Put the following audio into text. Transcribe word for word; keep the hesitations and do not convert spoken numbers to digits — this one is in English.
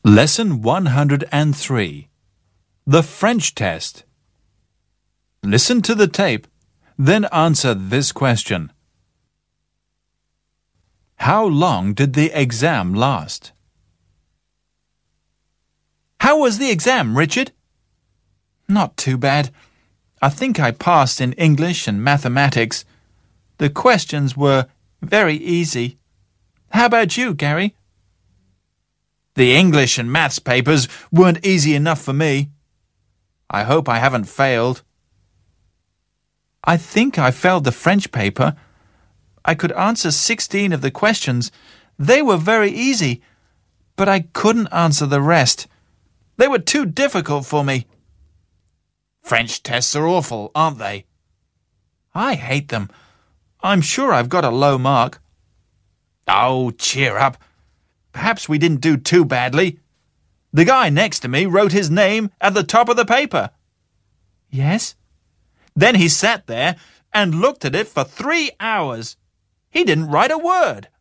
Lesson one hundred three. The French Test. Listen to the tape, then answer this question. How long did the exam last? How was the exam, Richard? Not too bad. I think I passed in English and mathematics. The questions were very easy. How about you, Gary? The English and maths papers weren't easy enough for me. I hope I haven't failed. I think I failed the French paper. I could answer sixteen of the questions. They were very easy, but I couldn't answer the rest. They were too difficult for me. French tests are awful, aren't they? I hate them. I'm sure I've got a low mark. Oh, cheer up. Perhaps we didn't do too badly. The guy next to me wrote his name at the top of the paper. Yes? Then he sat there and looked at it for three hours. He didn't write a word.